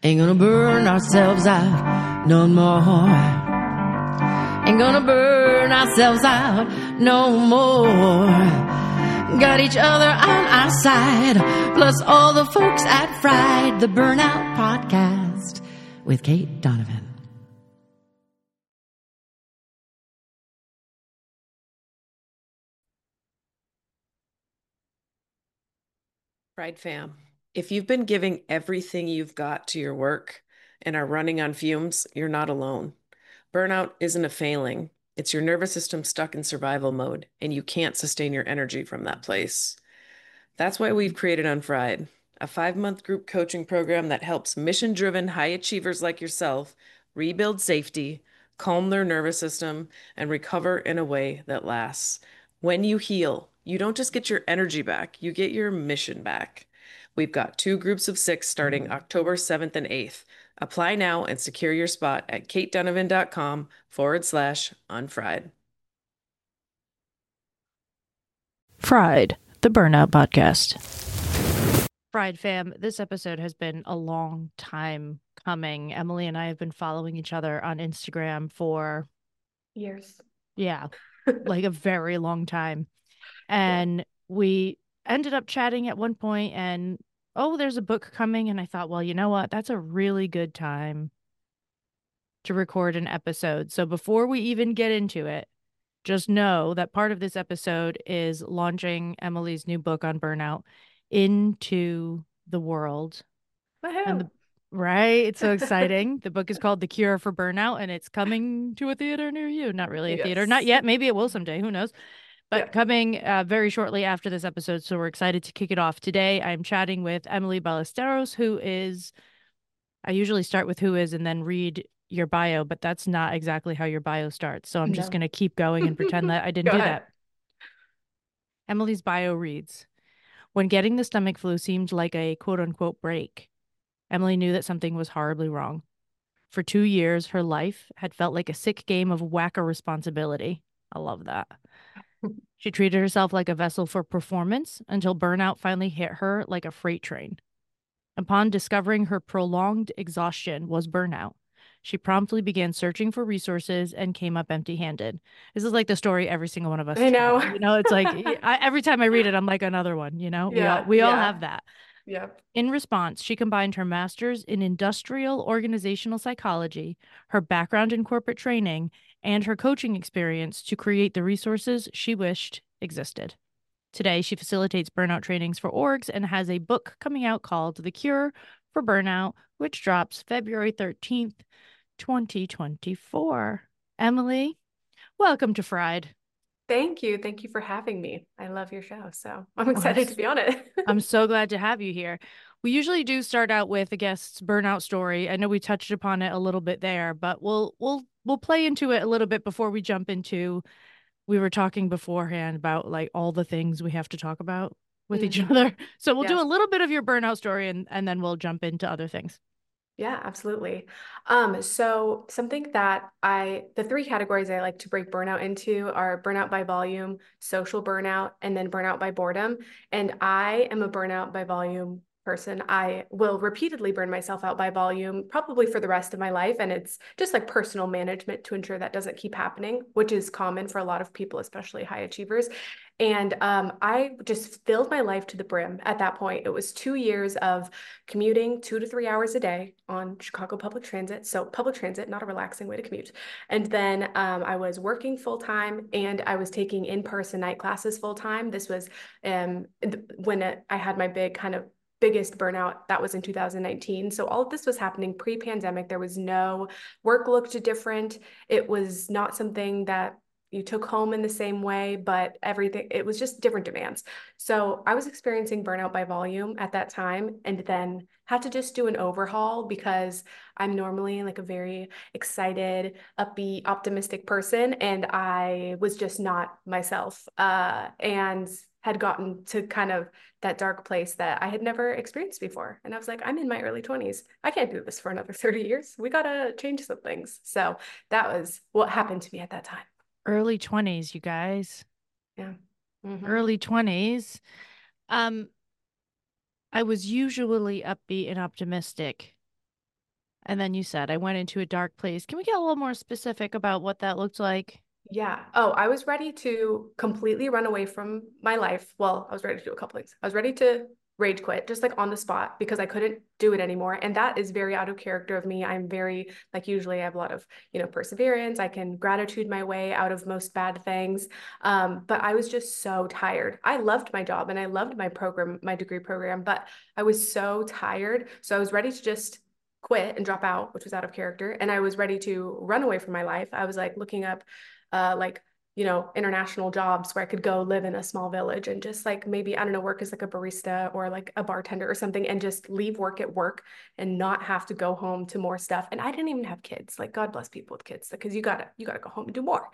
Ain't gonna burn ourselves out no more. Ain't gonna burn ourselves out no more. Got each other on our side, plus all the folks at Fried, the Burnout Podcast with Kate Donovan. Fried fam, if you've been giving everything you've got to your work and are running on fumes, you're not alone. Burnout isn't a failing. It's your nervous system stuck in survival mode, and you can't sustain your energy from that place. That's why we've created Unfried, a 5-month group coaching program that helps mission-driven high achievers like yourself rebuild safety, calm their nervous system, and recover in a way that lasts. When you heal, you don't just get your energy back, you get your mission back. We've got 2 groups of 6 starting October 7th and 8th. Apply now and secure your spot at katedonovan.com/unfried. Fried, the Burnout Podcast. Fried fam, this episode has been a long time coming. Emily and I have been following each other on Instagram for years. Yeah, like a very long time. And we ended up chatting at one point and, oh, there's a book coming. And I thought, well, you know what? That's a really good time to record an episode. So before we even get into it, just know that part of this episode is launching Emily's new book on burnout into the world. Woohoo. Right? It's so exciting. The book is called The Cure for Burnout, and it's coming to a theater near you. Not really a theater. Not yet. Maybe it will someday. Who knows? But coming very shortly after this episode. So we're excited to kick it off. Today, I'm chatting with Emily Ballesteros, who is, I usually start with who is and then read your bio, but that's not exactly how your bio starts. So I'm just going to keep going and pretend that I didn't do that. Emily's bio reads, when getting the stomach flu seemed like a quote unquote break, Emily knew that something was horribly wrong. For 2 years, her life had felt like a sick game of whacker responsibility. I love that. She treated herself like a vessel for performance until burnout finally hit her like a freight train. Upon discovering her prolonged exhaustion was burnout, she promptly began searching for resources and came up empty-handed. This is like the story every single one of us. I know. You know, it's like every time I read it, I'm like another one, you know? We all have that. Yep. In response, she combined her master's in industrial organizational psychology, her background in corporate training, and her coaching experience to create the resources she wished existed. Today, she facilitates burnout trainings for orgs and has a book coming out called The Cure for Burnout, which drops February 13th, 2024. Emily, welcome to Fried. Thank you. Thank you for having me. I love your show, so I'm excited to be on it. I'm so glad to have you here. We usually do start out with a guest's burnout story. I know we touched upon it a little bit there, but we'll play into it a little bit before we jump into. We were talking beforehand about like all the things we have to talk about with each other. So we'll do a little bit of your burnout story and then we'll jump into other things. Yeah, absolutely. So something that the 3 categories I like to break burnout into are burnout by volume, social burnout, and then burnout by boredom. And I am a burnout by volume person. I will repeatedly burn myself out by volume, probably for the rest of my life. And it's just like personal management to ensure that doesn't keep happening, which is common for a lot of people, especially high achievers. And I just filled my life to the brim at that point. It was 2 years of commuting 2 to 3 hours a day on Chicago public transit. So public transit, not a relaxing way to commute. And then I was working full time and I was taking in-person night classes full time. This was when I had my biggest burnout. That was in 2019. So all of this was happening pre-pandemic. There was no work looked different. It was not something that you took home in the same way, but it was just different demands. So I was experiencing burnout by volume at that time and then had to just do an overhaul because I'm normally like a very excited, upbeat, optimistic person. And I was just not myself and had gotten to kind of that dark place that I had never experienced before. And I was like, I'm in my early 20s. I can't do this for another 30 years. We got to change some things. So that was what happened to me at that time. Early 20s, you guys. Yeah. Mm-hmm. Early 20s. I was usually upbeat and optimistic And then you said, I went into a dark place. Can we get a little more specific about what that looked like? Yeah. Oh, I was ready to completely run away from my life. Well, I was ready to do a couple things. I was ready to rage quit just like on the spot because I couldn't do it anymore. And that is very out of character of me. I'm very, like, usually I have a lot of, perseverance. I can gratitude my way out of most bad things. But I was just so tired. I loved my job and I loved my program, my degree program, but I was so tired. So I was ready to just quit and drop out, which was out of character. And I was ready to run away from my life. I was like looking up like international jobs where I could go live in a small village and just like maybe, I don't know, work as like a barista or like a bartender or something and just leave work at work and not have to go home to more stuff. And I didn't even have kids. Like, God bless people with kids because you gotta go home and do more.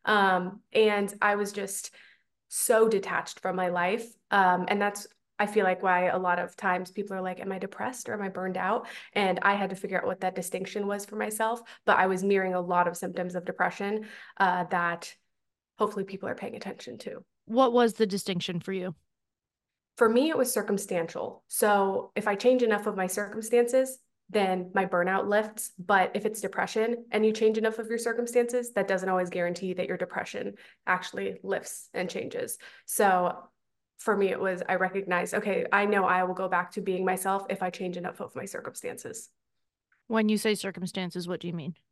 And I was just so detached from my life. And that's, I feel like, why a lot of times people are like, am I depressed or am I burned out? And I had to figure out what that distinction was for myself. But I was mirroring a lot of symptoms of depression that hopefully people are paying attention to. What was the distinction for you? For me, it was circumstantial. So if I change enough of my circumstances, then my burnout lifts. But if it's depression and you change enough of your circumstances, that doesn't always guarantee that your depression actually lifts and changes. So for me, it was, I recognized, okay, I know I will go back to being myself if I change enough of my circumstances. When you say circumstances, what do you mean?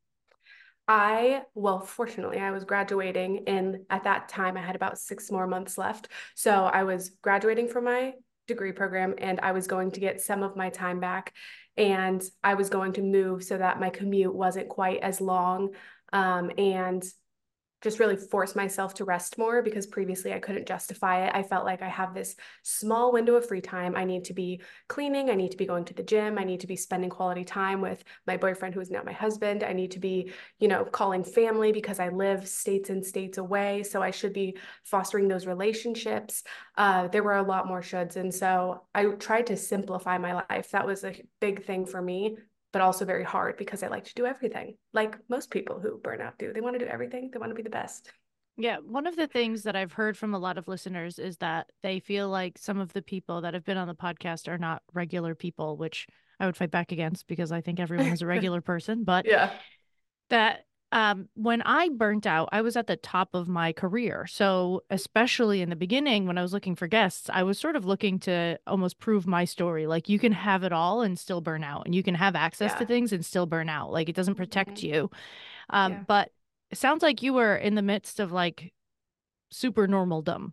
Well, fortunately, I was graduating, and at that time, I had about 6 more months left. So I was graduating from my degree program, and I was going to get some of my time back, and I was going to move so that my commute wasn't quite as long. And just really force myself to rest more because previously I couldn't justify it. I felt like I have this small window of free time. I need to be cleaning. I need to be going to the gym. I need to be spending quality time with my boyfriend, who is now my husband. I need to be, calling family because I live states and states away. So I should be fostering those relationships. There were a lot more shoulds. And so I tried to simplify my life. That was a big thing for me, but also very hard because I like to do everything, like most people who burn out do. They want to do everything. They want to be the best. Yeah, one of the things that I've heard from a lot of listeners is that they feel like some of the people that have been on the podcast are not regular people, which I would fight back against because I think everyone is a regular person. But Yeah. that when I burnt out, I was at the top of my career. So especially in the beginning, when I was looking for guests, I was sort of looking to almost prove my story. Like, you can have it all and still burn out, and you can have access to Yeah. things and still burn out. Like, it doesn't protect Mhm. you. Yeah. But it sounds like you were in the midst of like super normaldom.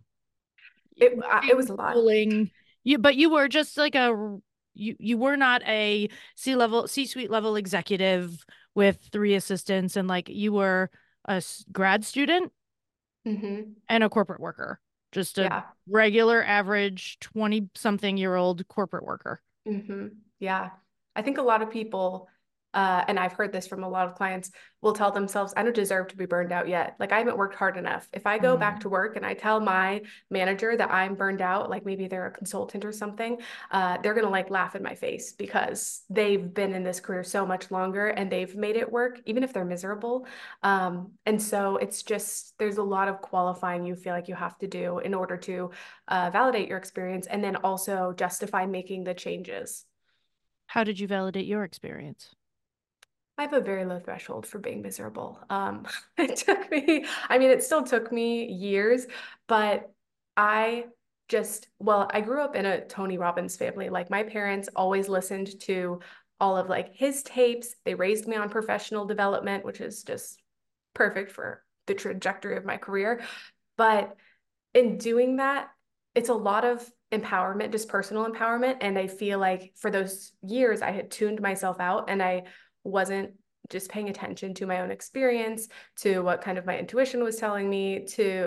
It was a lot. Schooling, but you were just like you were not a C-suite level executive with 3 assistants, and like you were a grad student Hmm. and a corporate worker, just a Yeah. regular average 20 something year old corporate worker. Hmm. Yeah. I think a lot of people, and I've heard this from a lot of clients, will tell themselves, I don't deserve to be burned out yet. Like, I haven't worked hard enough. If I go back to work and I tell my manager that I'm burned out, like maybe they're a consultant or something, they're going to like laugh in my face because they've been in this career so much longer and they've made it work, even if they're miserable. And so it's just, there's a lot of qualifying you feel like you have to do in order to validate your experience and then also justify making the changes. How did you validate your experience? I have a very low threshold for being miserable. It took me, I mean, it still took me years, but I well, I grew up in a Tony Robbins family. Like, my parents always listened to all of like his tapes. They raised me on professional development, which is just perfect for the trajectory of my career. But in doing that, it's a lot of empowerment, just personal empowerment. And I feel like for those years, I had tuned myself out and I wasn't just paying attention to my own experience, to what kind of my intuition was telling me,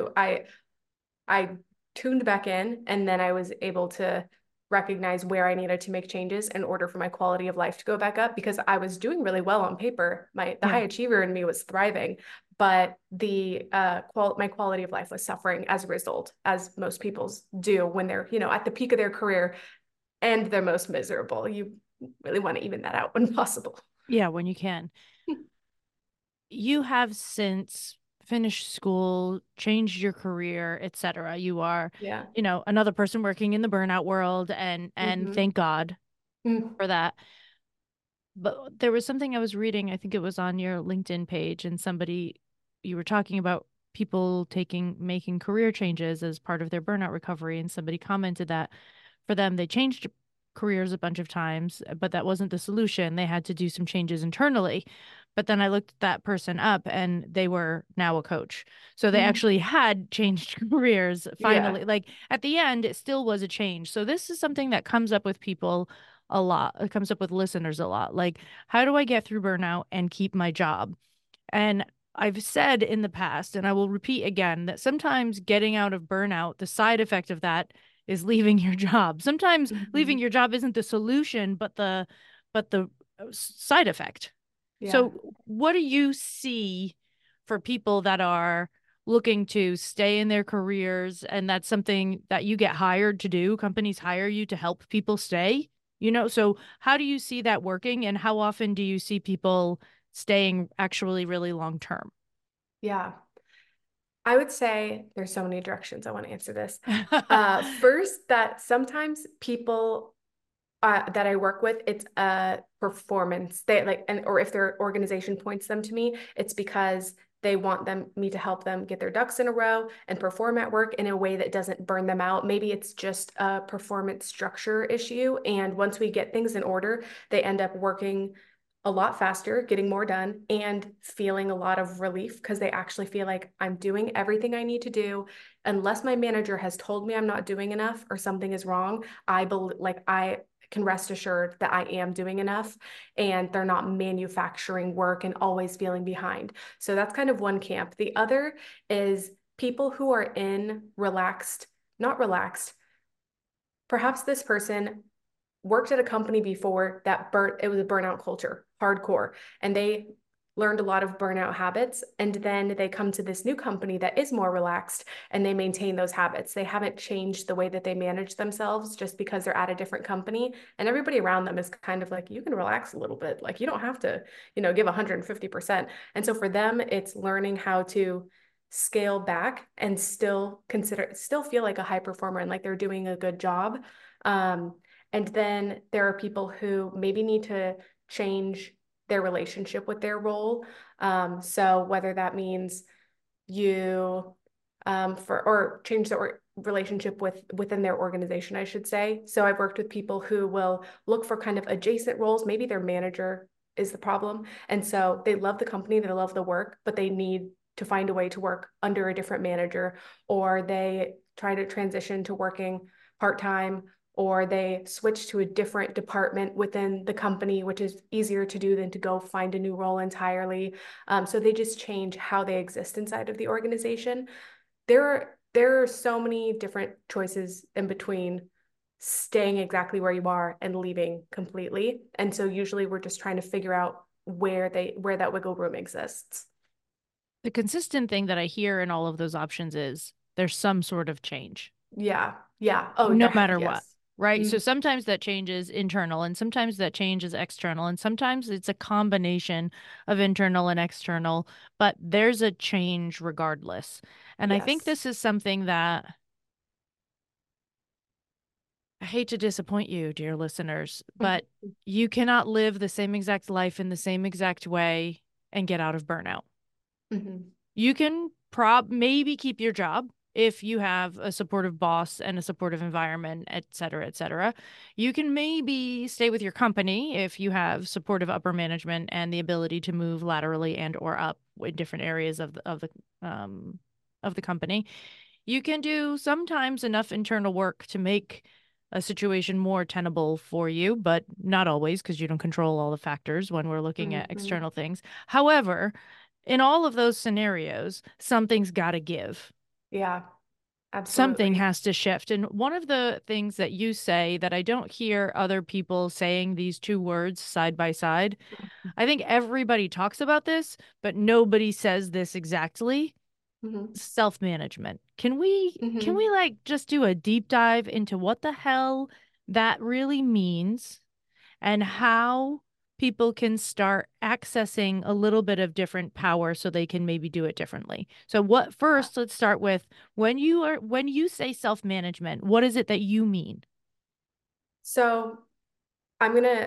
I tuned back in, and then I was able to recognize where I needed to make changes in order for my quality of life to go back up because I was doing really well on paper. The high achiever in me was thriving, but my quality of life was suffering as a result, as most people's do when they're, at the peak of their career and they're most miserable. You really want to even that out when possible. Yeah, when you can. You have since finished school, changed your career, etc. You are, Yeah. Another person working in the burnout world, and Mhm. thank God Mm. for that. But there was something I was reading, I think it was on your LinkedIn page, and you were talking about people making career changes as part of their burnout recovery. And somebody commented that for them, they changed careers a bunch of times, but that wasn't the solution. They had to do some changes internally. But then I looked that person up and they were now a coach. So they actually had changed careers finally. Yeah. Like at the end, it still was a change. So this is something that comes up with people a lot. It comes up with listeners a lot. Like, how do I get through burnout and keep my job? And I've said in the past, and I will repeat again, that sometimes getting out of burnout, the side effect of that is leaving your job. Sometimes leaving your job isn't the solution, but the side effect. Yeah. So what do you see for people that are looking to stay in their careers, and that's something that you get hired to do? Companies hire you to help people stay, so how do you see that working, and how often do you see people staying actually really long term? Yeah. I would say there's so many directions I want to answer this. First, that sometimes people that I work with, it's a performance. They like, or if their organization points them to me, it's because they want me to help them get their ducks in a row and perform at work in a way that doesn't burn them out. Maybe it's just a performance structure issue. And once we get things in order, they end up working a lot faster, getting more done, and feeling a lot of relief because they actually feel like I'm doing everything I need to do. Unless my manager has told me I'm not doing enough or something is wrong, I can rest assured that I am doing enough, and they're not manufacturing work and always feeling behind. So that's kind of one camp. The other is people who are not relaxed. Perhaps this person worked at a company before that it was a burnout culture, hardcore, and they learned a lot of burnout habits. And then they come to this new company that is more relaxed and they maintain those habits. They haven't changed the way that they manage themselves just because they're at a different company. And everybody around them is kind of like, you can relax a little bit. Like you don't have to, give 150%. And so for them, it's learning how to scale back and still feel like a high performer and like they're doing a good job. And then there are people who maybe need to change their relationship with their role. So whether that means you or change the relationship within their organization, I should say. So I've worked with people who will look for kind of adjacent roles. Maybe their manager is the problem. And so they love the company, they love the work, but they need to find a way to work under a different manager, or they try to transition to working part-time, or they switch to a different department within the company, which is easier to do than to go find a new role entirely. So they just change how they exist inside of the organization. There are so many different choices in between staying exactly where you are and leaving completely. And so usually we're just trying to figure out where that wiggle room exists. The consistent thing that I hear in all of those options is there's some sort of change. Yeah. Yeah. Oh, no matter what. yes. Right. So sometimes that change is internal and sometimes that change is external. And sometimes it's a combination of internal and external, but there's a change regardless. And I think this is something that I hate to disappoint you, dear listeners, but you cannot live the same exact life in the same exact way and get out of burnout. You can maybe keep your job if you have a supportive boss and a supportive environment, et cetera, et cetera. You can maybe stay with your company if you have supportive upper management and the ability to move laterally and or up in different areas of the company. You can do sometimes enough internal work to make a situation more tenable for you, but not always, because you don't control all the factors when we're looking at external things. However, in all of those scenarios, something's got to give. Yeah, absolutely. Something has to shift. And one of the things that you say that I don't hear other people saying these two words side by side, I think everybody talks about this, but nobody says this exactly. Self-management. Can we like just do a deep dive into what the hell that really means and how people can start accessing a little bit of different power so they can maybe do it differently? So let's start with when you say self-management, what is it that you mean? So I'm going to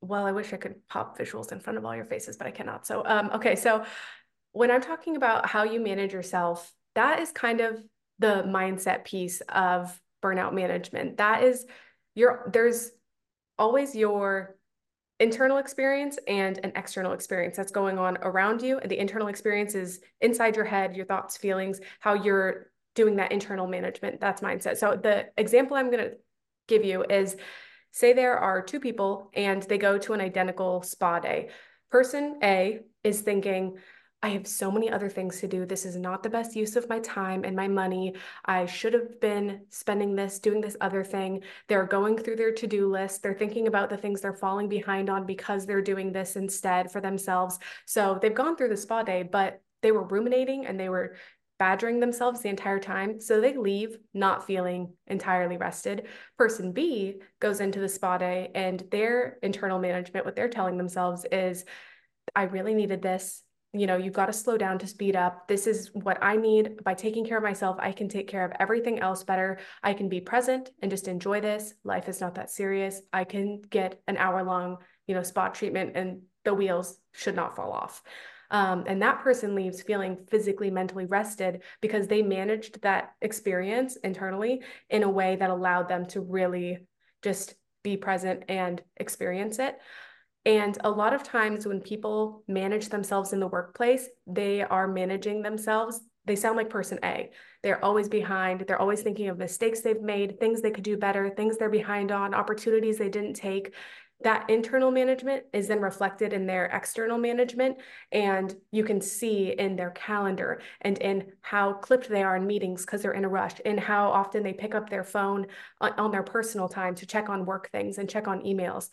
well, I wish I could pop visuals in front of all your faces, but I cannot. So, okay. So when I'm talking about how you manage yourself, that is kind of the mindset piece of burnout management. That is there's always your internal experience and an external experience that's going on around you. And the internal experience is inside your head, your thoughts, feelings, how you're doing that internal management. That's mindset. So the example I'm going to give you is, say there are two people and they go to an identical spa day. Person A is thinking, I have so many other things to do. This is not the best use of my time and my money. I should have been spending this, doing this other thing. They're going through their to-do list. They're thinking about the things they're falling behind on because they're doing this instead for themselves. So they've gone through the spa day, but they were ruminating and they were badgering themselves the entire time. So they leave not feeling entirely rested. Person B goes into the spa day and their internal management, what they're telling themselves is, I really needed this. You've got to slow down to speed up. This is what I need. By taking care of myself, I can take care of everything else better. I can be present and just enjoy this. Life is not that serious. I can get an hour-long, spa treatment and the wheels should not fall off. And that person leaves feeling physically, mentally rested because they managed that experience internally in a way that allowed them to really just be present and experience it. And a lot of times when people manage themselves in the workplace, they are managing themselves. They sound like person A. They're always behind. They're always thinking of mistakes they've made, things they could do better, things they're behind on, opportunities they didn't take. That internal management is then reflected in their external management. And you can see in their calendar and in how clipped they are in meetings because they're in a rush, and how often they pick up their phone on their personal time to check on work things and check on emails.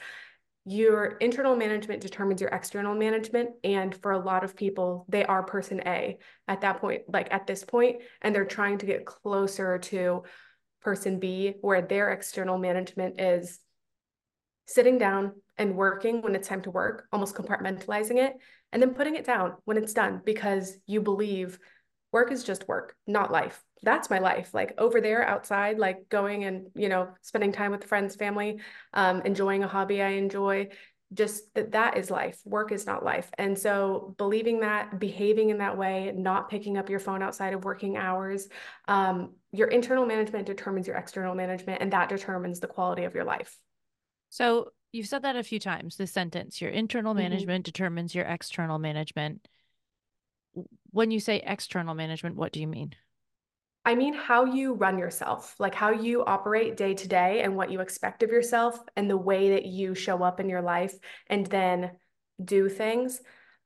Your internal management determines your external management. And for a lot of people, they are person A at that point, like at this point, and they're trying to get closer to person B, where their external management is sitting down and working when it's time to work, almost compartmentalizing it, and then putting it down when it's done because you believe work is just work, not life. That's my life. Like over there outside, like going and, spending time with friends, family, enjoying a hobby I enjoy, just that is life. Work is not life. And so believing that, behaving in that way, not picking up your phone outside of working hours, your internal management determines your external management, and that determines the quality of your life. So you've said that a few times, this sentence, your internal management determines your external management. When you say external management, what do you mean? I mean, how you run yourself, like how you operate day to day and what you expect of yourself and the way that you show up in your life and then do things.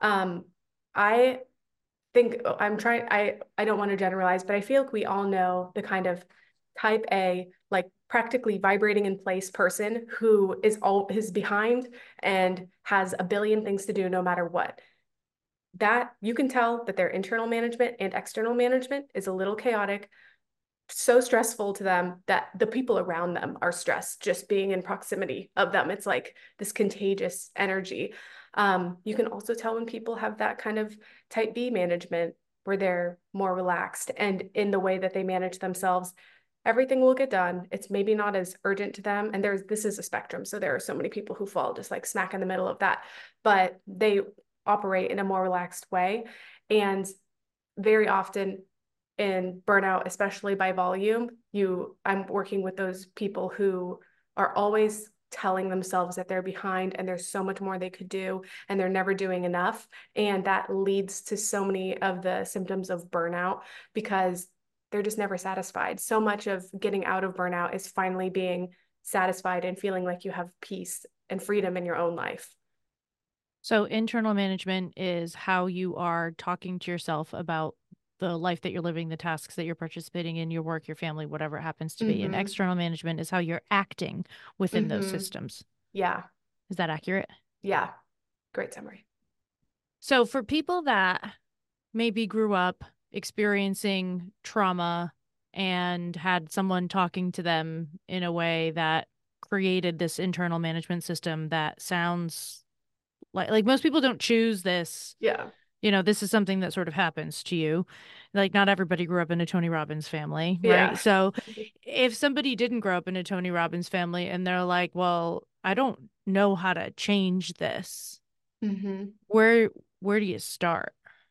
I think I don't want to generalize, but I feel like we all know the kind of type A, like practically vibrating in place person who is behind and has a billion things to do no matter what. That you can tell that their internal management and external management is a little chaotic, so stressful to them that the people around them are stressed just being in proximity of them. It's like this contagious energy. You can also tell when people have that kind of type B management where they're more relaxed and in the way that they manage themselves, everything will get done. It's maybe not as urgent to them. And this is a spectrum. So there are so many people who fall just like smack in the middle of that, but they operate in a more relaxed way. And very often in burnout, especially by volume, I'm working with those people who are always telling themselves that they're behind and there's so much more they could do and they're never doing enough. And that leads to so many of the symptoms of burnout because they're just never satisfied. So much of getting out of burnout is finally being satisfied and feeling like you have peace and freedom in your own life. So internal management is how you are talking to yourself about the life that you're living, the tasks that you're participating in, your work, your family, whatever it happens to be. And external management is how you're acting within those systems. Yeah. Is that accurate? Yeah. Great summary. So for people that maybe grew up experiencing trauma and had someone talking to them in a way that created this internal management system that sounds like most people don't choose this. Yeah. This is something that sort of happens to you. Like, not everybody grew up in a Tony Robbins family, Yeah. right? So if somebody didn't grow up in a Tony Robbins family and they're like, well, I don't know how to change this, hmm where do you start?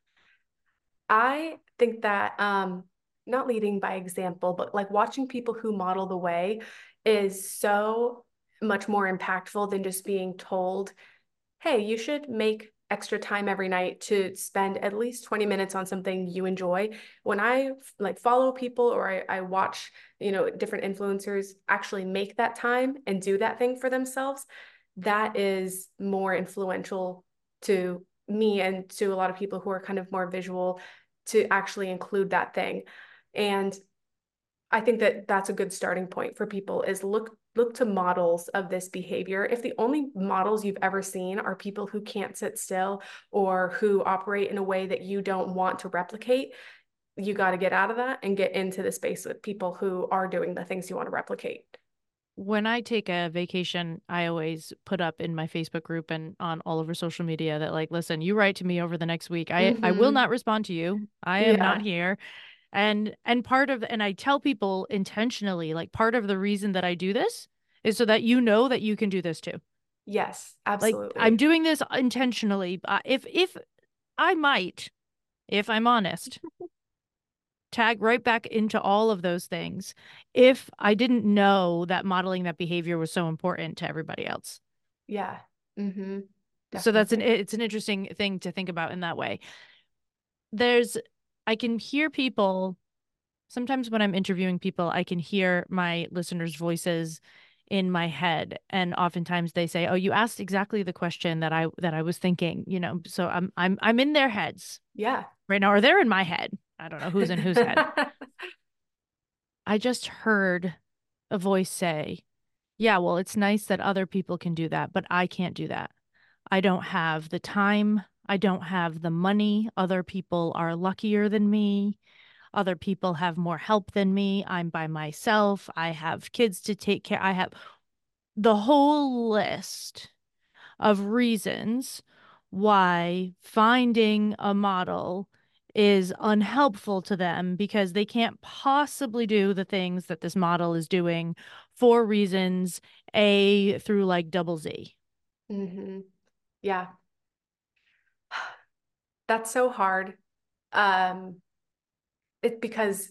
I think that not leading by example, but like watching people who model the way is so much more impactful than just being told, hey, you should make extra time every night to spend at least 20 minutes on something you enjoy. When I like follow people or I watch, different influencers actually make that time and do that thing for themselves, that is more influential to me and to a lot of people who are kind of more visual to actually include that thing. And I think that that's a good starting point for people is look to models of this behavior. If the only models you've ever seen are people who can't sit still or who operate in a way that you don't want to replicate, you got to get out of that and get into the space with people who are doing the things you want to replicate. When I take a vacation, I always put up in my Facebook group and on all over social media that, like, listen, you write to me over the next week. I will not respond to you. I am not Yeah. here. And I tell people intentionally, like, part of the reason that I do this is so that you know that you can do this too. Yes, Like, I'm absolutely. doing this intentionally. If I might, if I'm honest, tag right back into all of those things if I didn't know that modeling that behavior was so important to everybody else. Yeah. Mm-hmm. So Definitely. it's an interesting thing to think about in that way. I can hear people sometimes when I'm interviewing people, I can hear my listeners' voices in my head, and oftentimes they say, "Oh, you asked exactly the question that I was thinking." So I'm in their heads Yeah. right now, or they're in my head. I don't know who's in whose head. I just heard a voice say, "Yeah, well, it's nice that other people can do that, but I can't do that. I don't have the time. I don't have the money. Other people are luckier than me. Other people have more help than me. I'm by myself. I have kids to take care. I have the whole list of reasons why finding a model is unhelpful to them because they can't possibly do the things that this model is doing for reasons A through like double Z." Mm-hmm. Yeah. That's so hard. Um, it's because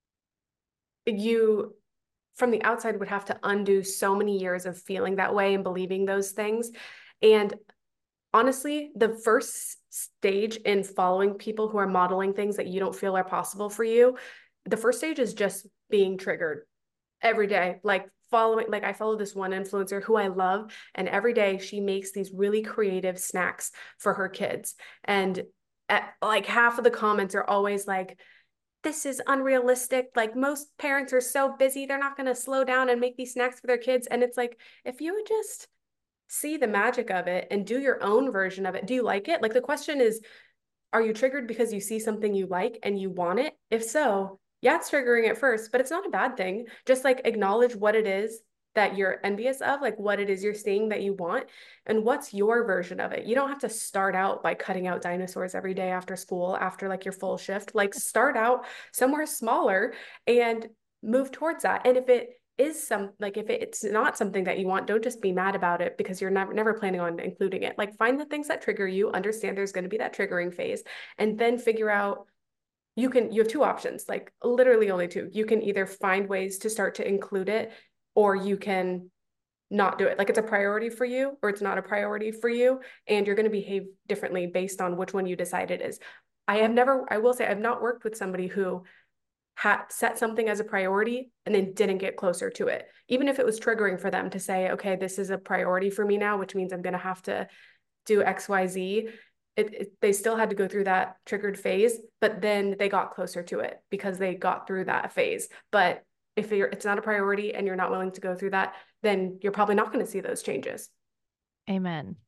you from the outside would have to undo so many years of feeling that way and believing those things. And honestly, the first stage in following people who are modeling things that you don't feel are possible for you, the first stage is just being triggered every day. Like following, like I follow this one influencer who I love, and every day she makes these really creative snacks for her kids. And like half of the comments are always like, this is unrealistic. Like most parents are so busy, they're not going to slow down and make these snacks for their kids. And it's like, if you would just see the magic of it and do your own version of it, do you like it? Like the question is, are you triggered because you see something you like and you want it? If so, yeah, it's triggering at first, but it's not a bad thing. Just like acknowledge what it is that you're envious of, like what it is you're seeing that you want, and what's your version of it. You don't have to start out by cutting out dinosaurs every day after school, after like your full shift. Like start out somewhere smaller and move towards that. And if it is if it's not something that you want, don't just be mad about it because you're never planning on including it. Like find the things that trigger you, understand there's going to be that triggering phase, and then figure out you have two options, like literally only two. You can either find ways to start to include it, or you can not do it. Like it's a priority for you or it's not a priority for you, and you're going to behave differently based on which one you decide it is. I will say I've not worked with somebody who had set something as a priority and then didn't get closer to it. Even if it was triggering for them to say, okay, this is a priority for me now, which means I'm going to have to do XYZ. They still had to go through that triggered phase, but then they got closer to it because they got through that phase. But if it's not a priority and you're not willing to go through that, then you're probably not going to see those changes. Amen.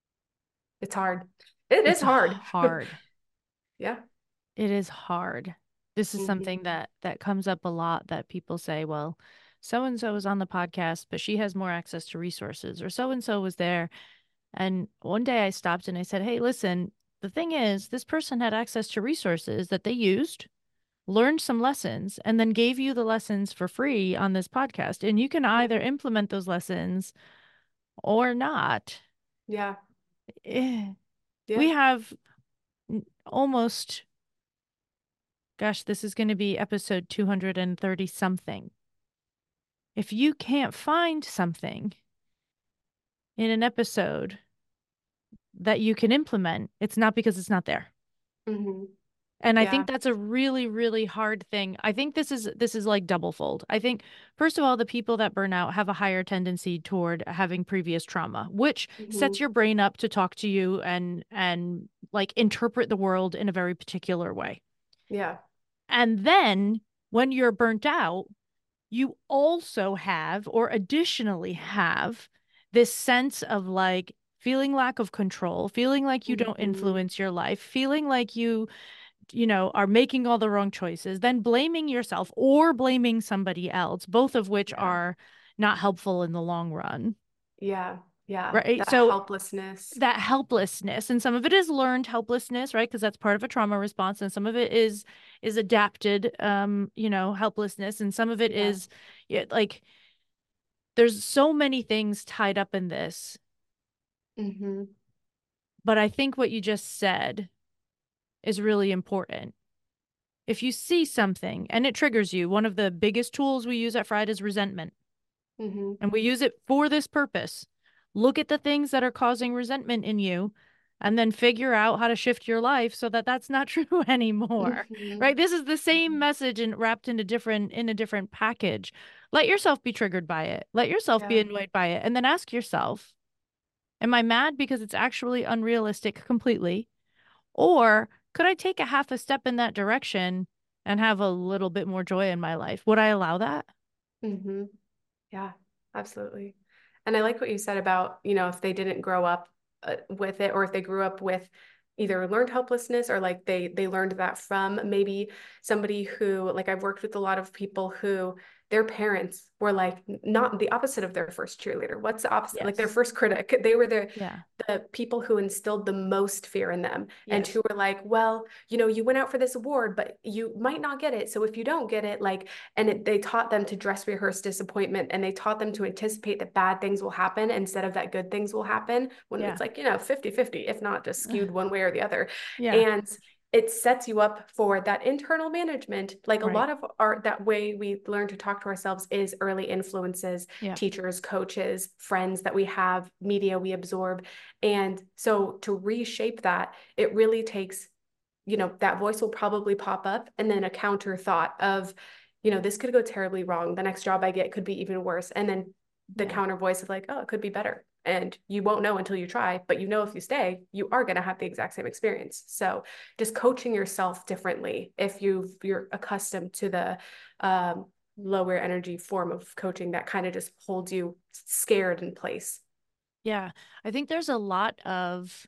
It's hard. It is It's hard. hard. Yeah. It is hard. This is Mhm. something that comes up a lot, that people say, well, so and so is on the podcast, but she has more access to resources, or so and so was there. And one day I stopped and I said, "Hey, listen, the thing is, this person had access to resources that they used, learned some lessons, and then gave you the lessons for free on this podcast. And you can either implement those lessons or not. Yeah. Eh, Yeah. We have almost, gosh, this is going to be episode 230 something. If you can't find something in an episode that you can implement, it's not because it's not there. Mm-hmm. And I Yeah. think that's a really, really hard thing. I think this is like double fold. I think, first of all, the people that burn out have a higher tendency toward having previous trauma, which sets your brain up to talk to you and like interpret the world in a very particular way. Yeah. And then when you're burnt out, you also have, or additionally have, this sense of like feeling lack of control, feeling like you don't influence your life, feeling like you are making all the wrong choices, then blaming yourself or blaming somebody else, both of which are not helpful in the long run. Yeah. Yeah. Right. That So helplessness. that helplessness, and some of it is learned helplessness, right? Because that's part of a trauma response, and some of it is adapted, helplessness, and some of it is like there's so many things tied up in this. But I think what you just said is really important. If you see something and it triggers you, one of the biggest tools we use at Fried is resentment. And we use it for this purpose. Look at the things that are causing resentment in you and then figure out how to shift your life so that that's not true anymore. Right? This is the same message and wrapped in a different package. Let yourself be triggered by it. Let yourself be annoyed by it. And then ask yourself, am I mad because it's actually unrealistic completely? Or could I take a half a step in that direction and have a little bit more joy in my life? Would I allow that? Yeah, absolutely. And I like what you said about, if they didn't grow up with it, or if they grew up with either learned helplessness, or like they learned that from maybe somebody who, like, I've worked with a lot of people who their parents were like not the opposite of their first cheerleader. What's the opposite? Like their first critic. They were the people who instilled the most fear in them, and who were like, well, you went out for this award, but you might not get it. So if you don't get it, like, and they taught them to dress rehearse disappointment, and they taught them to anticipate that bad things will happen instead of that good things will happen, when it's like, 50-50, if not just skewed one way or the other. And it sets you up for that internal management. Like a lot of that way we learn to talk to ourselves is early influences, teachers, coaches, friends that we have, media we absorb. And so to reshape that, it really takes, that voice will probably pop up, and then a counter thought of, this could go terribly wrong. The next job I get could be even worse. And then the counter voice of like, oh, it could be better. And you won't know until you try, but if you stay, you are going to have the exact same experience. So just coaching yourself differently, if you're accustomed to the lower energy form of coaching that kind of just holds you scared in place. Yeah, I think there's a lot of,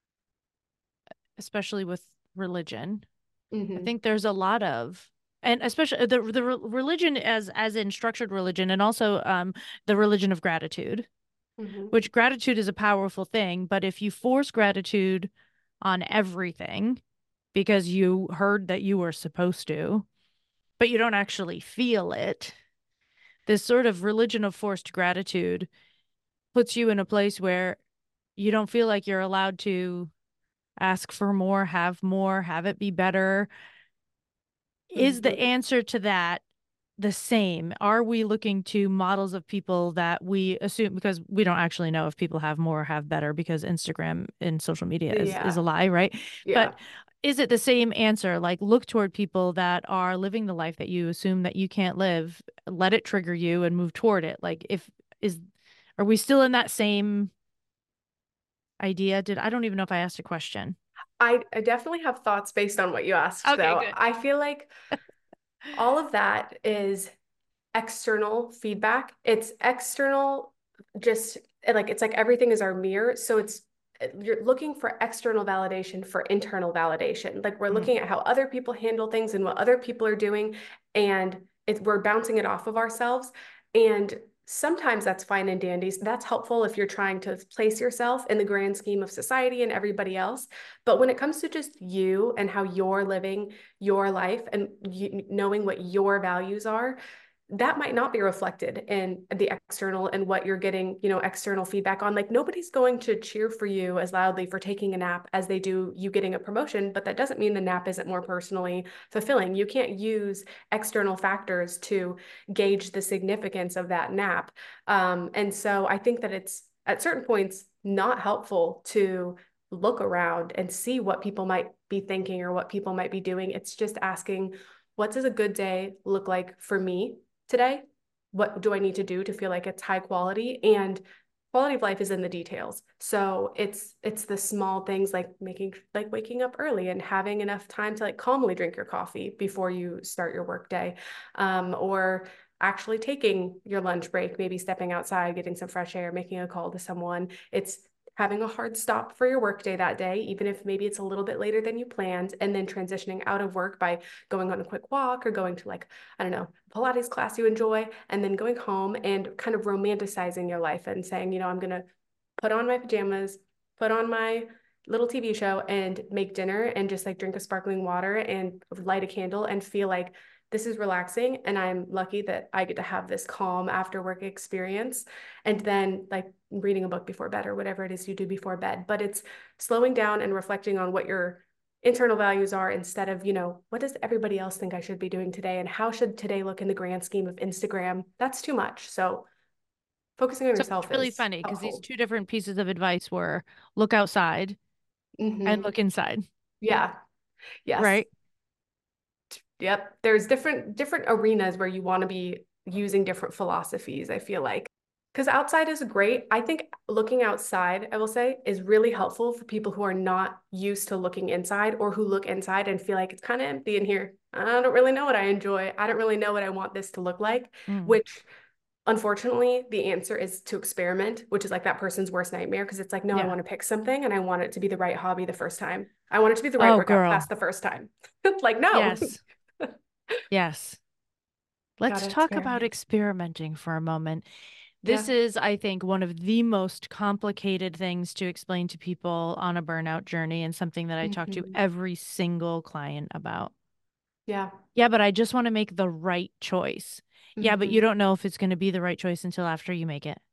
especially with religion, I think there's a lot of, and especially the religion as in structured religion, and also the religion of gratitude. Which gratitude is a powerful thing, but if you force gratitude on everything because you heard that you were supposed to, but you don't actually feel it, this sort of religion of forced gratitude puts you in a place where you don't feel like you're allowed to ask for more, have it be better. Is the answer to that the same? Are we looking to models of people that we assume, because we don't actually know if people have more or have better, because Instagram and social media is a lie, right? But is it the same answer? Like, look toward people that are living the life that you assume that you can't live, let it trigger you and move toward it. Like, are we still in that same idea? I don't even know if I asked a question. I definitely have thoughts based on what you asked, though. Good. I feel like all of that is external feedback. It's external, just like, it's like everything is our mirror. So you're looking for external validation for internal validation. Like, we're looking at how other people handle things and what other people are doing, and we're bouncing it off of ourselves. And sometimes that's fine and dandy. That's helpful if you're trying to place yourself in the grand scheme of society and everybody else. But when it comes to just you and how you're living your life and knowing what your values are, that might not be reflected in the external and what you're getting, external feedback on. Like nobody's going to cheer for you as loudly for taking a nap as they do you getting a promotion, but that doesn't mean the nap isn't more personally fulfilling. You can't use external factors to gauge the significance of that nap. And so I think that it's at certain points not helpful to look around and see what people might be thinking or what people might be doing. It's just asking, what does a good day look like for me today? What do I need to do to feel like it's high quality? And quality of life is in the details. So it's the small things like waking up early and having enough time to like calmly drink your coffee before you start your work day, or actually taking your lunch break, maybe stepping outside, getting some fresh air, making a call to someone. It's having a hard stop for your workday that day, even if maybe it's a little bit later than you planned, and then transitioning out of work by going on a quick walk or going to like, I don't know, Pilates class you enjoy, and then going home and kind of romanticizing your life and saying, I'm going to put on my pajamas, put on my little TV show and make dinner and just like drink a sparkling water and light a candle and feel like this is relaxing and I'm lucky that I get to have this calm after work experience. And then like reading a book before bed or whatever it is you do before bed. But it's slowing down and reflecting on what your internal values are instead of, what does everybody else think I should be doing today? And how should today look in the grand scheme of Instagram? That's too much. So focusing on yourself it's really is funny because these helpful. two different pieces of advice were look outside and look inside. Yeah. Yes. Right. Yep. There's different arenas where you want to be using different philosophies, I feel like. Because outside is great. I think looking outside, I will say, is really helpful for people who are not used to looking inside or who look inside and feel like it's kind of empty in here. I don't really know what I enjoy. I don't really know what I want this to look like, which unfortunately, the answer is to experiment, which is like that person's worst nightmare because it's like, no, I want to pick something and I want it to be the right hobby the first time. I want it to be the right workout class the first time. Like, no. Yes. Yes. Let's talk about experimenting for a moment. This is, I think, one of the most complicated things to explain to people on a burnout journey and something that I talk to every single client about. Yeah. Yeah, but I just want to make the right choice. Yeah, but you don't know if it's going to be the right choice until after you make it.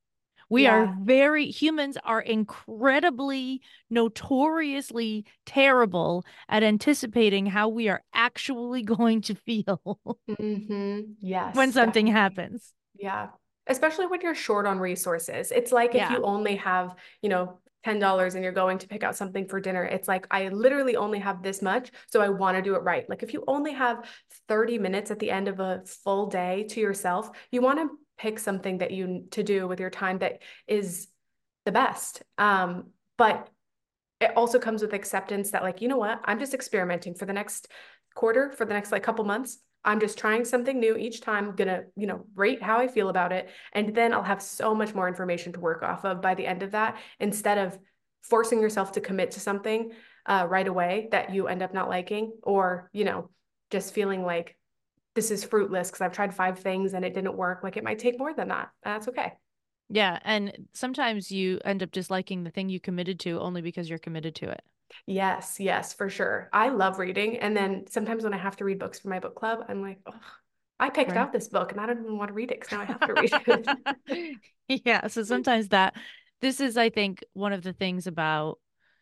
Humans are incredibly, notoriously terrible at anticipating how we are actually going to feel Yes, when something happens. Yeah. Especially when you're short on resources. It's like if you only have, $10 and you're going to pick out something for dinner. It's like, I literally only have this much, so I want to do it right. Like if you only have 30 minutes at the end of a full day to yourself, you want to pick something that to do with your time that is the best. But it also comes with acceptance that like, you know what, I'm just experimenting for the next quarter, for the next like couple months. I'm just trying something new each time. I'm gonna, rate how I feel about it. And then I'll have so much more information to work off of by the end of that, instead of forcing yourself to commit to something right away that you end up not liking, or, just feeling like this is fruitless because I've tried 5 things and it didn't work. Like it might take more than that. That's okay. Yeah. And sometimes you end up disliking the thing you committed to only because you're committed to it. Yes, for sure. I love reading. And then sometimes when I have to read books for my book club, I'm like, oh, I picked out this book and I don't even want to read it because now I have to read it. Yeah. So sometimes this is, I think, one of the things about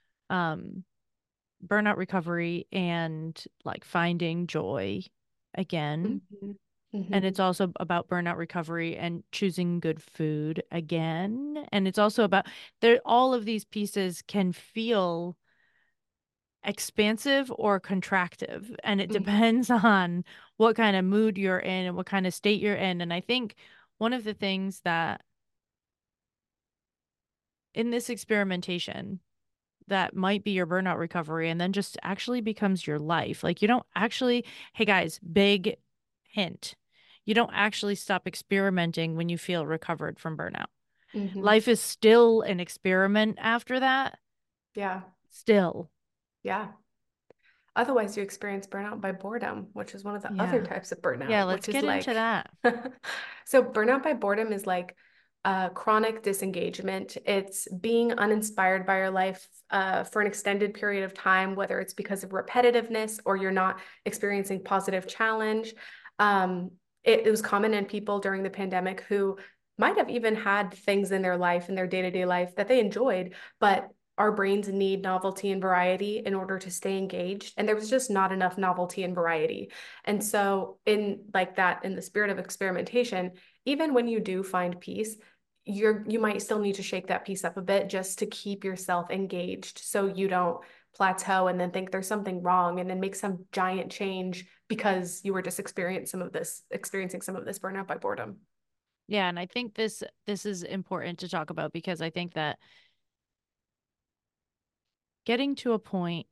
burnout recovery and like finding joy again. And it's also about burnout recovery and choosing good food again. And it's also about all of these pieces can feel expansive or contractive, and it depends on what kind of mood you're in and what kind of state you're in. And I think one of the things that in this experimentation that might be your burnout recovery and then just actually becomes your life, like you don't actually, hey guys, big hint, you don't actually stop experimenting when you feel recovered from burnout. Life is still an experiment after that. Yeah. Still. Yeah. Otherwise, you experience burnout by boredom, which is one of the other Yeah. types of burnout, Yeah, let's which is get into like, that. so burnout by boredom is like chronic disengagement. It's being uninspired by your life for an extended period of time, whether it's because of repetitiveness or you're not experiencing positive challenge. It was common in people during the pandemic who might have even had things in their life, in their day-to-day life that they enjoyed, but our brains need novelty and variety in order to stay engaged. And there was just not enough novelty and variety. And so in like that, in the spirit of experimentation, even when you do find peace, you might still need to shake that piece up a bit just to keep yourself engaged so you don't plateau and then think there's something wrong and then make some giant change because you were just experiencing some of this burnout by boredom. Yeah, and I think this is important to talk about because I think that getting to a point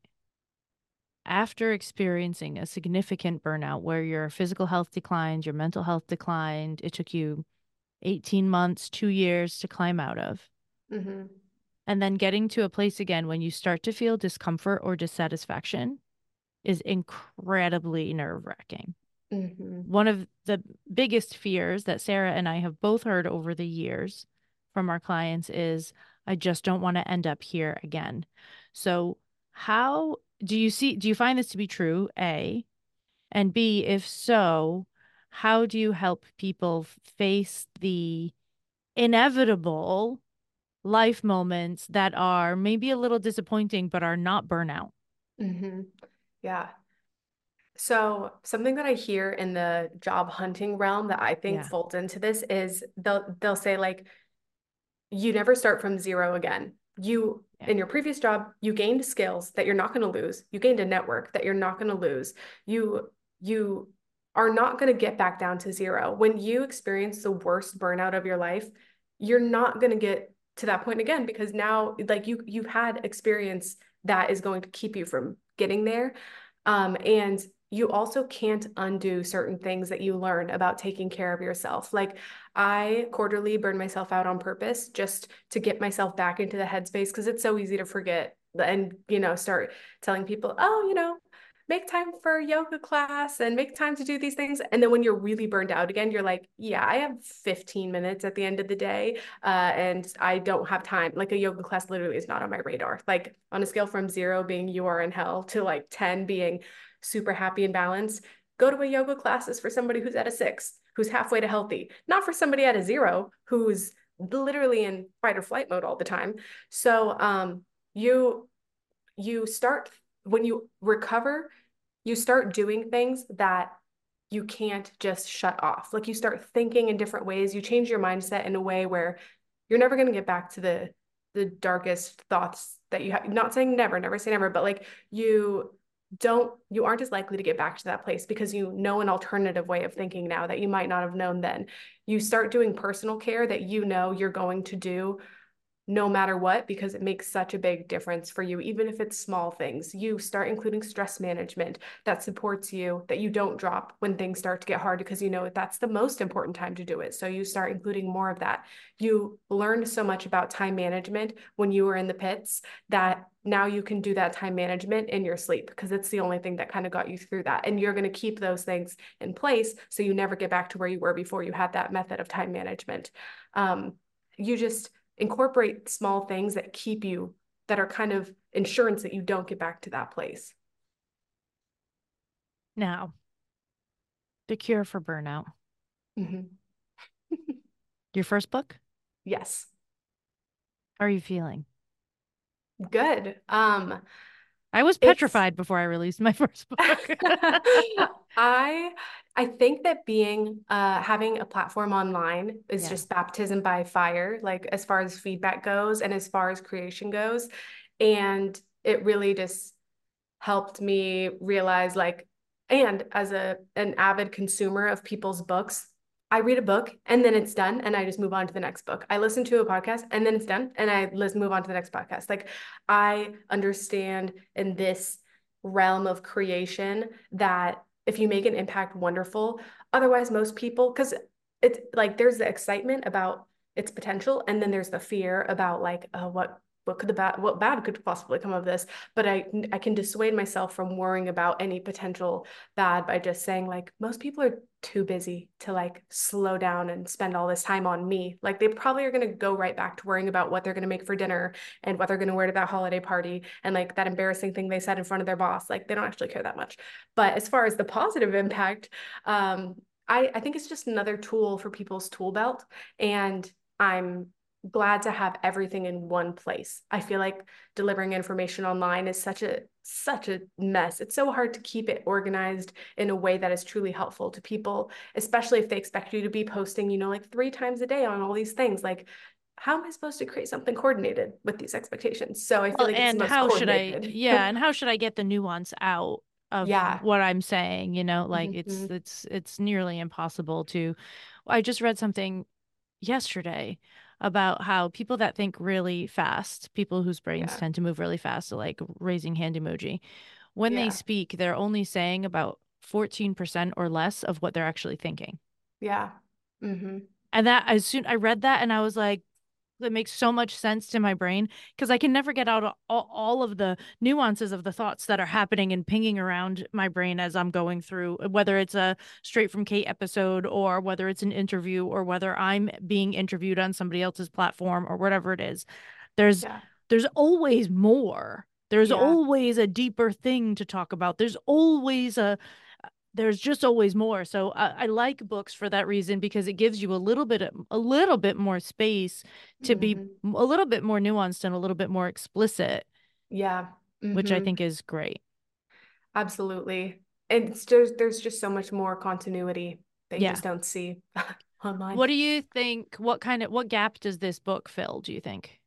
after experiencing a significant burnout where your physical health declined, your mental health declined, it took you 18 months, 2 years to climb out of. Mm-hmm. And then getting to a place again when you start to feel discomfort or dissatisfaction is incredibly nerve-wracking. Mm-hmm. One of the biggest fears that Sarah and I have both heard over the years from our clients is, I just don't want to end up here again. So how do you find this to be true, A? And B, if so, how do you help people face the inevitable life moments that are maybe a little disappointing, but are not burnout? Mm-hmm. Yeah. So something that I hear in the job hunting realm that I think Yeah. folds into this is they'll say like, you never start from zero again. You, Yeah. in your previous job, you gained skills that you're not going to lose. You gained a network that you're not going to lose. You are not going to get back down to zero. When you experience the worst burnout of your life, you're not going to get to that point again because now like you've had experience that is going to keep you from getting there. And you also can't undo certain things that you learn about taking care of yourself. Like I quarterly burn myself out on purpose just to get myself back into the headspace because it's so easy to forget and, start telling people, oh, make time for yoga class and make time to do these things. And then when you're really burned out again, you're like, yeah, I have 15 minutes at the end of the day and I don't have time. Like a yoga class literally is not on my radar. Like on a scale from 0 being you are in hell to like 10 being super happy and balanced, go to a yoga class is for somebody who's at a 6, who's halfway to healthy, not for somebody at a 0 who's literally in fight or flight mode all the time. So you start when you recover, you start doing things that you can't just shut off. Like you start thinking in different ways. You change your mindset in a way where you're never going to get back to the darkest thoughts that you have. Not saying never, never say never, but like you aren't as likely to get back to that place because you know an alternative way of thinking now that you might not have known then. You start doing personal care that you know you're going to do no matter what, because it makes such a big difference for you, even if it's small things. You start including stress management that supports you, that you don't drop when things start to get hard, because you know that's the most important time to do it. So you start including more of that. You learned so much about time management when you were in the pits that now you can do that time management in your sleep because it's the only thing that kind of got you through that. And you're going to keep those things in place so you never get back to where you were before you had that method of time management. You just incorporate small things that keep you, that are kind of insurance that you don't get back to that place. Now, The Cure for Burnout. Mm-hmm. Your first book? Yes. How are you feeling? Good. I was petrified before I released my first book. I think that having a platform online is Yeah. just baptism by fire, like as far as feedback goes and as far as creation goes. And it really just helped me realize and as an avid consumer of people's books, I read a book and then it's done and I just move on to the next book. I listen to a podcast and then it's done and I move on to the next podcast. Like I understand in this realm of creation that if you make an impact, wonderful. Otherwise, most people, because it's like there's the excitement about its potential and then there's the fear about like, what what bad could possibly come of this? But I can dissuade myself from worrying about any potential bad by just saying like, most people are too busy to like slow down and spend all this time on me. Like they probably are going to go right back to worrying about what they're going to make for dinner and what they're going to wear to that holiday party and like that embarrassing thing they said in front of their boss. Like they don't actually care that much. But as far as the positive impact, I think it's just another tool for people's tool belt. And I'm glad to have everything in one place. I feel like delivering information online is such a mess. It's so hard to keep it organized in a way that is truly helpful to people, especially if they expect you to be posting, like 3 times a day on all these things. Like, how am I supposed to create something coordinated with these expectations? So I feel like it's the and most how should I, coordinated. and how should I get the nuance out of Yeah. what I'm saying? Like Mhm. it's nearly impossible to. I just read something yesterday about how people that think really fast, people whose brains Yeah. tend to move really fast, so like raising hand emoji, when they Yeah. speak, they're only saying about 14% or less of what they're actually thinking. Yeah. Hmm. And that as soon I read that and I was like, that makes so much sense to my brain because I can never get out all of the nuances of the thoughts that are happening and pinging around my brain as I'm going through, whether it's a Straight from Kate episode or whether it's an interview or whether I'm being interviewed on somebody else's platform or whatever it is. There's Yeah. there's always more. There's Yeah. always a deeper thing to talk about. There's just always more. So I like books for that reason because it gives you a little bit more space to be Hmm. a little bit more nuanced and a little bit more explicit, Yeah. which I Hmm. think is great. Absolutely. And there's just so much more continuity that you Yeah. just don't see online. What do you think? What gap does this book fill, do you think?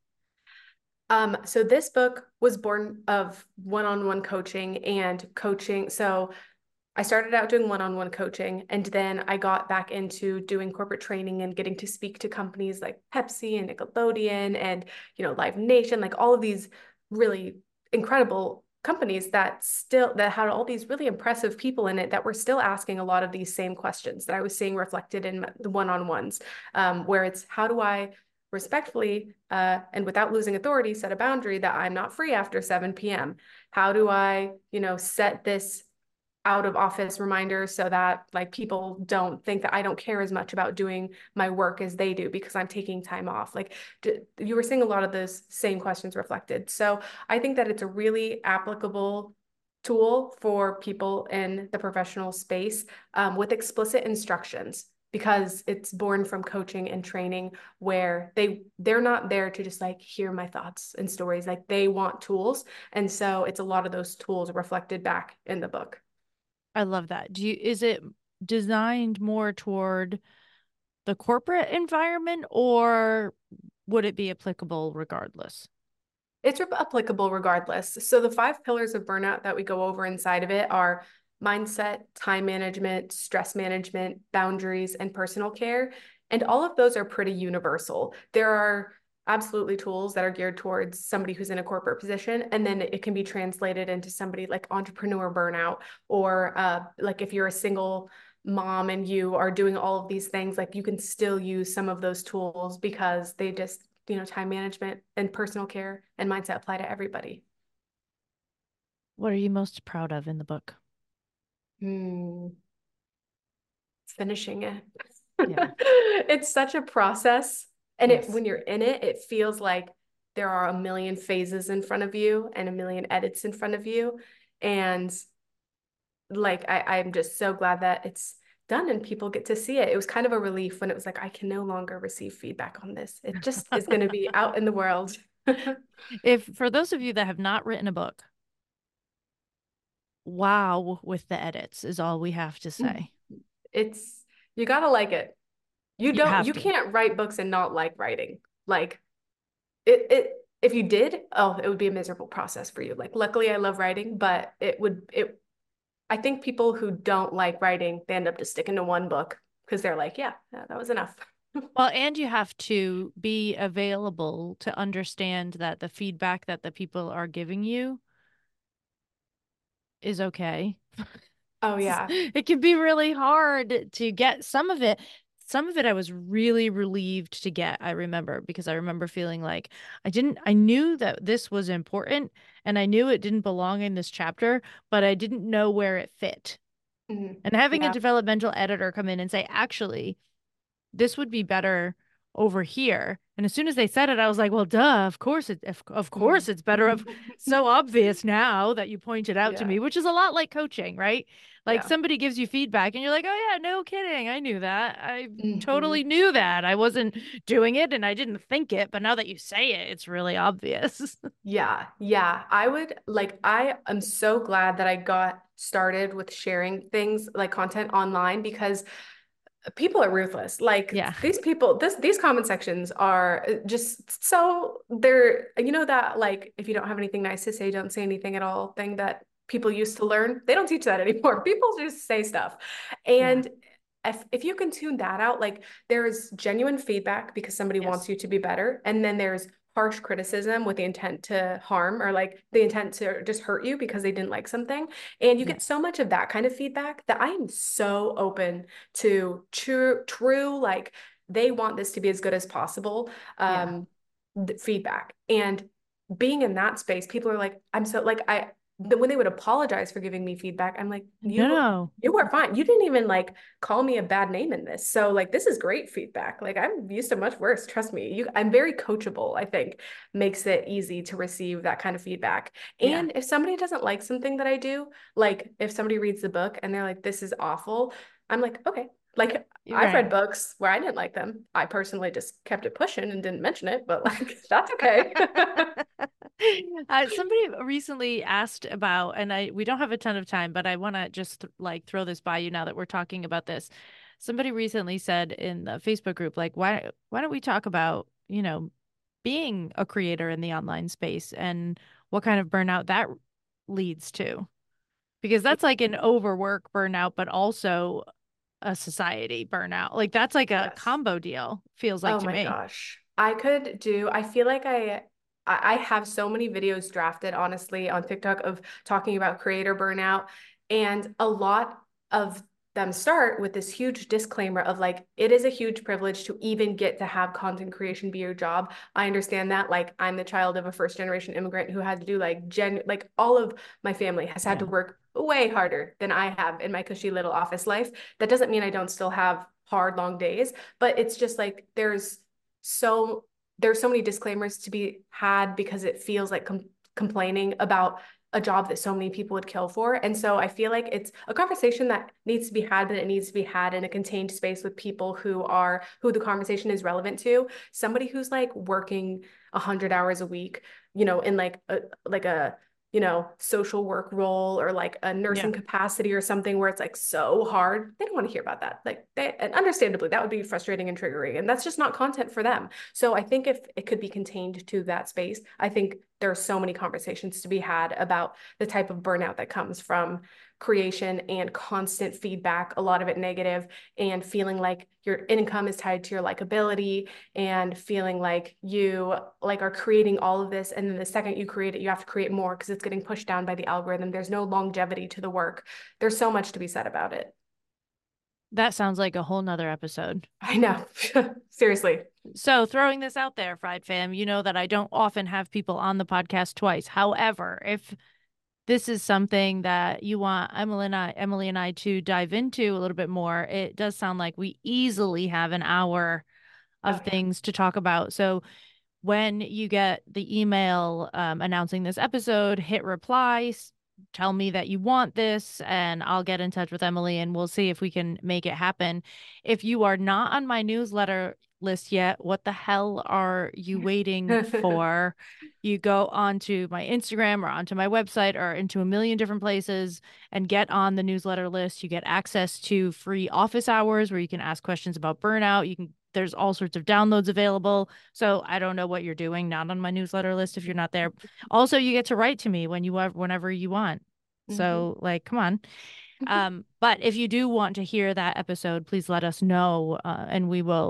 So this book was born of one-on-one coaching and coaching. So I started out doing one-on-one coaching, and then I got back into doing corporate training and getting to speak to companies like Pepsi and Nickelodeon and, Live Nation, like all of these really incredible companies that had all these really impressive people in it that were still asking a lot of these same questions that I was seeing reflected in the one-on-ones, where it's how do I respectfully and without losing authority set a boundary that I'm not free after 7 p.m. How do I, set this out of office reminders so that like people don't think that I don't care as much about doing my work as they do because I'm taking time off. Like you were seeing a lot of those same questions reflected. So I think that it's a really applicable tool for people in the professional space, with explicit instructions, because it's born from coaching and training where they're not there to just like hear my thoughts and stories. Like they want tools. And so it's a lot of those tools reflected back in the book. I love that. Is it designed more toward the corporate environment or would it be applicable regardless? It's applicable regardless. So the 5 pillars of burnout that we go over inside of it are mindset, time management, stress management, boundaries, and personal care. And all of those are pretty universal. There are absolutely tools that are geared towards somebody who's in a corporate position, and then it can be translated into somebody like entrepreneur burnout, or like if you're a single mom and you are doing all of these things, like you can still use some of those tools because they just time management and personal care and mindset apply to everybody. What are you most proud of in the book? Finishing it. Yeah. It's such a process. And Yes. when you're in it, it feels like there are a million phases in front of you and a million edits in front of you. And like, I'm just so glad that it's done and people get to see it. It was kind of a relief when it was like, I can no longer receive feedback on this. It just is going to be out in the world. If for those of you that have not written a book, wow, with the edits is all we have to say. It's, you gotta like it. You have You to. can't write books and not like writing. Like if you did, oh, it would be a miserable process for you. Like luckily I love writing, but I think people who don't like writing, they end up just sticking to one book because they're like, yeah, that was enough. Well, and you have to be available to understand that the feedback that the people are giving you is okay. Oh yeah. It can be really hard to get some of it. some of it I was really relieved to get, I remember, because I remember feeling like I knew that this was important and I knew it didn't belong in this chapter, but I didn't know where it fit. Mhm. And having a Yeah. developmental editor come in and say, actually, this would be better over here. And as soon as they said it, I was like, well, duh, of course of course it's better. So obvious now that you pointed out to Yeah. me, which is a lot like coaching, right? Like Yeah. somebody gives you feedback and you're like, oh yeah, no kidding. I knew that. I totally Mhm. knew that. I wasn't doing it and I didn't think it, but now that you say it, it's really obvious. Yeah, yeah. I am so glad that I got started with sharing things like content online because people are ruthless. Like Yeah. these people, these comment sections are just so they're, that like if you don't have anything nice to say, don't say anything at all thing that people used to learn. They don't teach that anymore. People just say stuff. Yeah. And if you can tune that out, like there's genuine feedback because somebody wants Yes. you to be better. And then there's harsh criticism with the intent to harm or like the intent to just hurt you because they didn't like something. And you get Yes. so much of that kind of feedback that I am so open to true, like they want this to be as good as possible, Yeah. feedback. And being in that space, people are like, I'm so like, when they would apologize for giving me feedback, I'm like, No. you are fine. You didn't even like call me a bad name in this. So like this is great feedback. Like I'm used to much worse. Trust me. I'm very coachable, I think makes it easy to receive that kind of feedback. Yeah. And if somebody doesn't like something that I do, like if somebody reads the book and they're like, this is awful, I'm like, okay. Like You're I've read right. books where I didn't like them. I personally just kept it pushing and didn't mention it, but like that's okay. Somebody recently asked about, and we don't have a ton of time, but I want to just like throw this by you now that we're talking about this. Somebody recently said in the Facebook group, like, why don't we talk about, being a creator in the online space and what kind of burnout that leads to? Because that's like an overwork burnout, but also a society burnout. Like that's like a Yes. combo deal, feels like Oh to my me. gosh. I feel like I have so many videos drafted, honestly, on TikTok of talking about creator burnout. And a lot of them start with this huge disclaimer of like, it is a huge privilege to even get to have content creation be your job. I understand that. Like, I'm the child of a first generation immigrant who had to do like all of my family has had to Yeah. work way harder than I have in my cushy little office life. That doesn't mean I don't still have hard, long days, but it's just like so there's so many disclaimers to be had because it feels like complaining about a job that so many people would kill for. And so I feel like it's a conversation that needs to be had, but it needs to be had in a contained space with people who the conversation is relevant to. Somebody who's like working 100 hours a week, in like a social work role or like a Yeah. nursing capacity or something where it's like so and don't want to hear about that. And understandably, that would be frustrating and triggering. And that's just not content for them. So I think if it could be contained to that space, I think there are so many conversations to be had about the type of burnout that comes from creation and constant feedback, a lot of it negative, and feeling like your income is tied to your likability and feeling like you like are creating all of this. And then the second you create it, you have to create more because it's getting pushed down by the algorithm. There's no longevity to the work. There's so much to be said about it. That sounds like a whole nother episode. I know. Seriously. So throwing this out there, Fried Fam, you know that I don't often have people on the podcast twice. However, if this is something that you want Emily and I to dive into a little bit more, it does sound like we easily have an hour of things to talk about. So when you get the email announcing this episode, hit reply, tell me that you want this, and I'll get in touch with Emily and we'll see if we can make it happen. If you are not on my newsletter list yet, what the hell are you waiting for? You go onto my Instagram or onto my website or into a million different places and get on the newsletter list. You get access to free office hours where you can ask questions about burnout. There's all sorts of downloads available. So I don't know what you're doing, not on my newsletter list if you're not there. Also, you get to write to me whenever you want. So like, come on. But if you do want to hear that episode, please let us know. And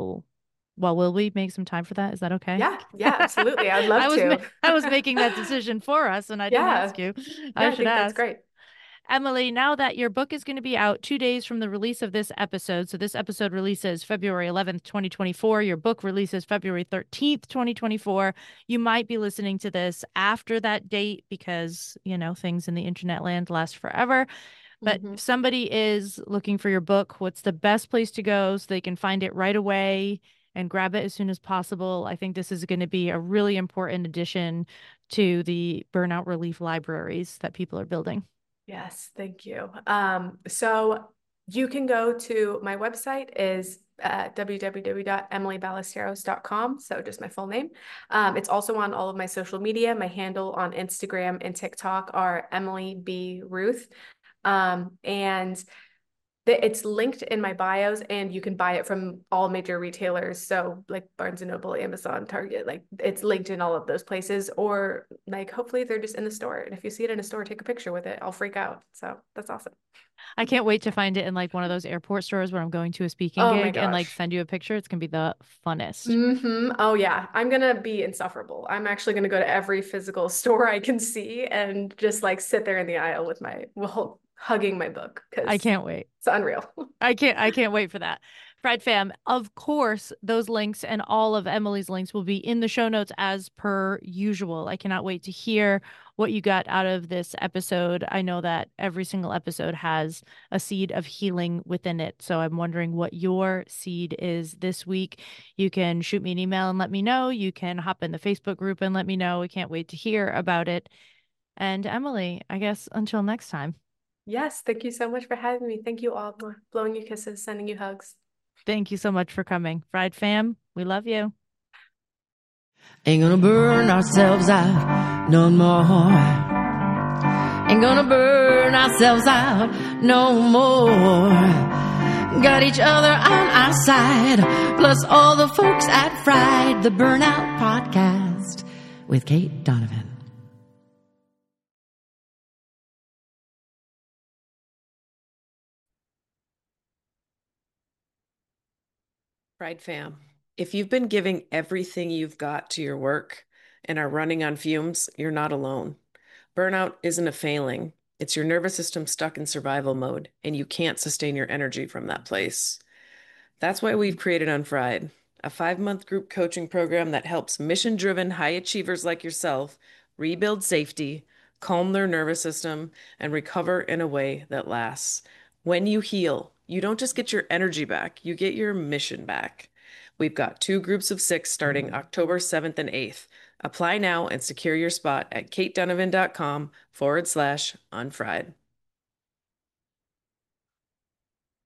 will we make some time for that? Is that okay? Yeah, absolutely. I'd love to. I was making that decision for us and I didn't ask you. I I should think that's ask. great. Emily, now that your book is going to be out 2 days from the release of this episode, so this episode releases February 11th, 2024. Your book releases February 13th, 2024. You might be listening to this after that date because, things in the internet land last forever. But if somebody is looking for your book, what's the best place to go so they can find it right away and grab it as soon as possible? I think this is going to be a really important addition to the burnout relief libraries that people are building. Yes, thank you. So you can go to my website is www.emilyballesteros.com. So just my full name. It's also on all of my social media. My handle on Instagram and TikTok are Emily B. Ruth. And it's linked in my bios, and you can buy it from all major retailers. So like Barnes & Noble, Amazon, Target, like it's linked in all of those places, or like hopefully they're just in the store. And if you see it in a store, take a picture with it. I'll freak out. So that's awesome. I can't wait to find it in like one of those airport stores where I'm going to a speaking gig and like send you a picture. It's going to be the funnest. Oh yeah. I'm going to be insufferable. I'm actually going to go to every physical store I can see and just like sit there in the aisle with hugging my book. I can't wait. It's unreal. I can't wait for that. Fried Fam, of course, those links and all of Emily's links will be in the show notes as per usual. I cannot wait to hear what you got out of this episode. I know that every single episode has a seed of healing within it. So I'm wondering what your seed is this week. You can shoot me an email and let me know. You can hop in the Facebook group and let me know. We can't wait to hear about it. And Emily, I guess until next time. Yes, thank you so much for having me. Thank you all for blowing you kisses, sending you hugs. Thank you so much for coming. Fried Fam, we love you. Ain't gonna burn ourselves out no more. Ain't gonna burn ourselves out no more. Got each other on our side, plus all the folks at Fried, the Burnout Podcast with Kate Donovan. Fried Fam, if you've been giving everything you've got to your work and are running on fumes, you're not alone. Burnout isn't a failing. It's your nervous system stuck in survival mode, and you can't sustain your energy from that place. That's why we've created Unfried, a 5-month group coaching program that helps mission-driven high achievers like yourself rebuild safety, calm their nervous system, and recover in a way that lasts. When you heal, you don't just get your energy back, you get your mission back. We've got 2 groups of 6 starting October 7th and 8th. Apply now and secure your spot at katedonovan.com/unfried.